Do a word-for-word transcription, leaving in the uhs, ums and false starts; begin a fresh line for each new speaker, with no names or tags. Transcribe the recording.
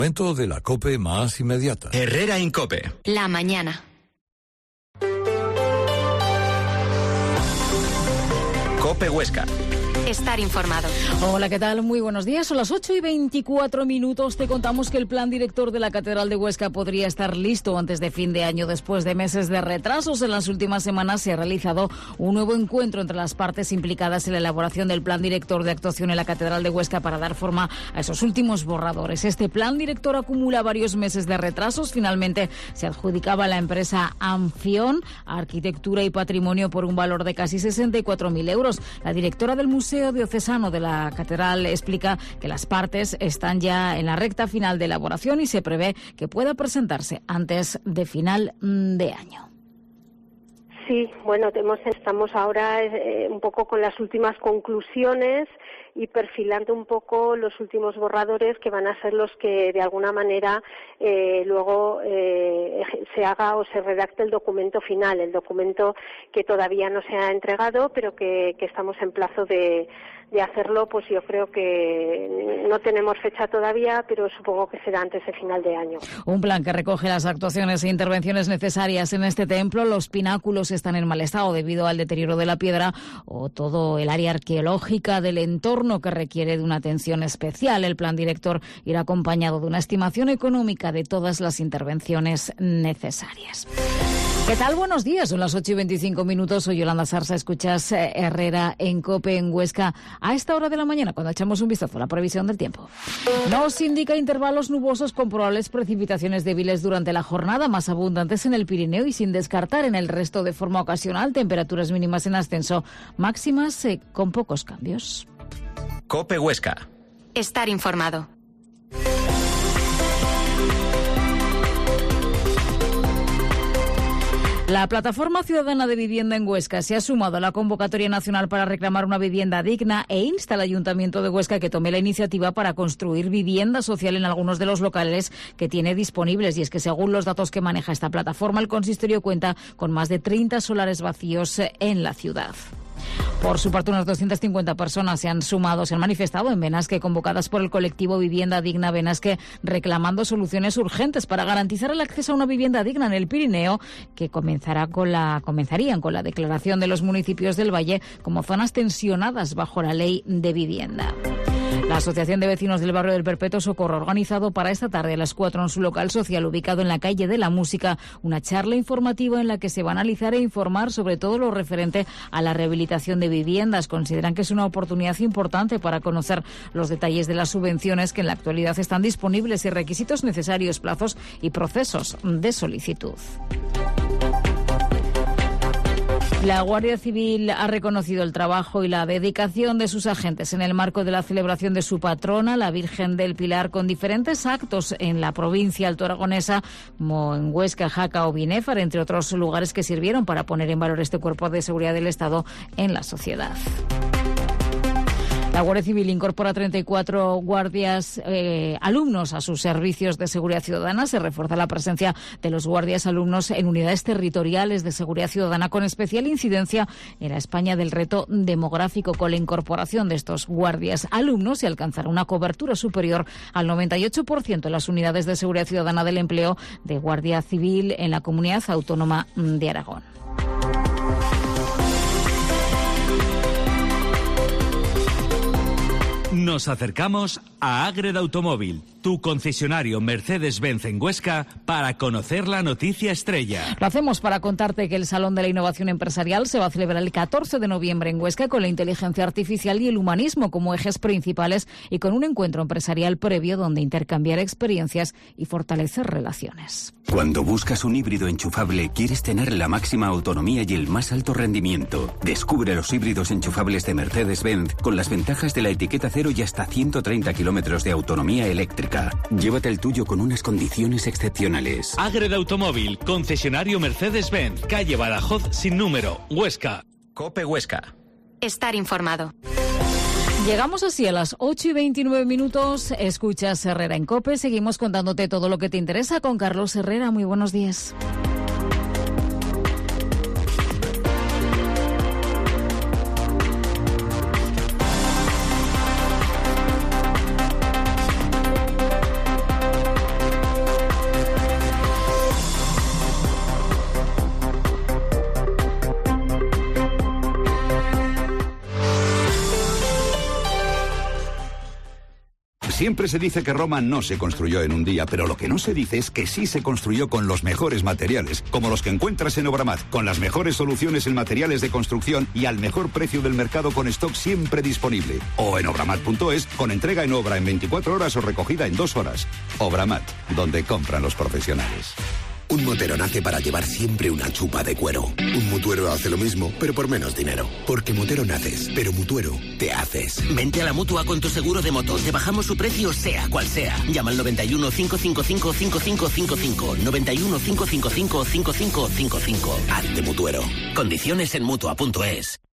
Momento de la COPE más inmediata.
Herrera Incope.
La mañana.
COPE Huesca.
Estar informado.
Hola, ¿qué tal? Muy buenos días. Son las ocho y veinticuatro minutos. Te contamos que el plan director de la Catedral de Huesca podría estar listo antes de fin de año. Después de meses de retrasos, en las últimas semanas se ha realizado un nuevo encuentro entre las partes implicadas en la elaboración del plan director de actuación en la Catedral de Huesca para dar forma a esos últimos borradores. Este plan director acumula varios meses de retrasos. Finalmente se adjudicaba a la empresa Anfion Arquitectura y Patrimonio por un valor de casi sesenta y cuatro mil euros. La directora del Museo Diocesano de la Catedral explica que las partes están ya en la recta final de elaboración y se prevé que pueda presentarse antes de final de año.
Sí, bueno, tenemos, estamos ahora eh, un poco con las últimas conclusiones y perfilando un poco los últimos borradores que van a ser los que de alguna manera eh, luego eh, se haga o se redacte el documento final, el documento que todavía no se ha entregado, pero que, que estamos en plazo de, de hacerlo. Pues yo creo que no tenemos fecha todavía, pero supongo que será antes de final de año.
Un plan que recoge las actuaciones e intervenciones necesarias en este templo. Los pináculos están en mal estado debido al deterioro de la piedra o todo el área arqueológica del entorno que requiere de una atención especial. El plan director irá acompañado de una estimación económica de todas las intervenciones necesarias. ¿Qué tal? Buenos días. Son las ocho y veinticinco minutos. Soy Yolanda Sarsa. Escuchas eh, Herrera en COPE en Huesca a esta hora de la mañana, cuando echamos un vistazo a la previsión del tiempo. Nos indica intervalos nubosos con probables precipitaciones débiles durante la jornada, más abundantes en el Pirineo y sin descartar en el resto de forma ocasional. Temperaturas mínimas en ascenso, máximas eh, con pocos cambios.
COPE Huesca.
Estar informado.
La Plataforma Ciudadana de Vivienda en Huesca se ha sumado a la convocatoria nacional para reclamar una vivienda digna e insta al Ayuntamiento de Huesca que tome la iniciativa para construir vivienda social en algunos de los locales que tiene disponibles. Y es que según los datos que maneja esta plataforma, el consistorio cuenta con más de treinta solares vacíos en la ciudad. Por su parte, unas doscientas cincuenta personas se han sumado, se han manifestado en Benasque, convocadas por el colectivo Vivienda Digna Benasque, reclamando soluciones urgentes para garantizar el acceso a una vivienda digna en el Pirineo, que comenzará con la, comenzarían con la declaración de los municipios del Valle como zonas tensionadas bajo la ley de vivienda. La Asociación de Vecinos del Barrio del Perpetuo Socorro ha organizado para esta tarde a las cuatro en su local social ubicado en la calle de la Música una charla informativa en la que se va a analizar e informar sobre todo lo referente a la rehabilitación de viviendas. Consideran que es una oportunidad importante para conocer los detalles de las subvenciones que en la actualidad están disponibles y requisitos necesarios, plazos y procesos de solicitud. La Guardia Civil ha reconocido el trabajo y la dedicación de sus agentes en el marco de la celebración de su patrona, la Virgen del Pilar, con diferentes actos en la provincia altoaragonesa, como en Huesca, Jaca o Binéfar, entre otros lugares que sirvieron para poner en valor este cuerpo de seguridad del Estado en la sociedad. La Guardia Civil incorpora treinta y cuatro guardias eh, alumnos a sus servicios de seguridad ciudadana. Se refuerza la presencia de los guardias alumnos en unidades territoriales de seguridad ciudadana con especial incidencia en la España del reto demográfico. Con la incorporación de estos guardias alumnos se alcanzará una cobertura superior al noventa y ocho por ciento en las unidades de seguridad ciudadana del empleo de Guardia Civil en la Comunidad Autónoma de Aragón.
Nos acercamos a Ágreda Automóvil, tu concesionario Mercedes-Benz en Huesca, para conocer la noticia estrella.
Lo hacemos para contarte que el Salón de la Innovación Empresarial se va a celebrar el catorce de noviembre en Huesca con la inteligencia artificial y el humanismo como ejes principales y con un encuentro empresarial previo donde intercambiar experiencias y fortalecer relaciones.
Cuando buscas un híbrido enchufable, quieres tener la máxima autonomía y el más alto rendimiento. Descubre los híbridos enchufables de Mercedes-Benz con las ventajas de la etiqueta cero y hasta ciento treinta kilómetros de autonomía eléctrica. Llévate el tuyo con unas condiciones excepcionales.
Ágreda Automóvil, concesionario Mercedes-Benz, calle Badajoz sin número, Huesca.
COPE Huesca.
Estar informado.
Llegamos así a las ocho y veintinueve minutos. Escuchas Herrera en COPE. Seguimos contándote todo lo que te interesa con Carlos Herrera. Muy buenos días.
Siempre se dice que Roma no se construyó en un día, pero lo que no se dice es que sí se construyó con los mejores materiales, como los que encuentras en Obramat, con las mejores soluciones en materiales de construcción y al mejor precio del mercado con stock siempre disponible. O en obramat punto es, con entrega en obra en veinticuatro horas o recogida en dos horas. Obramat, donde compran los profesionales.
Un motero nace para llevar siempre una chupa de cuero. Un mutuero hace lo mismo, pero por menos dinero. Porque motero naces, pero mutuero te haces.
Vente a la Mutua con tu seguro de moto. Te bajamos su precio sea cual sea. Llama al noventa y uno, cinco cinco cinco, cinco cinco cinco cinco. noventa y uno, cinco cinco cinco, cinco cinco cinco cinco.
Hazte mutuero.
Condiciones en mutua punto es.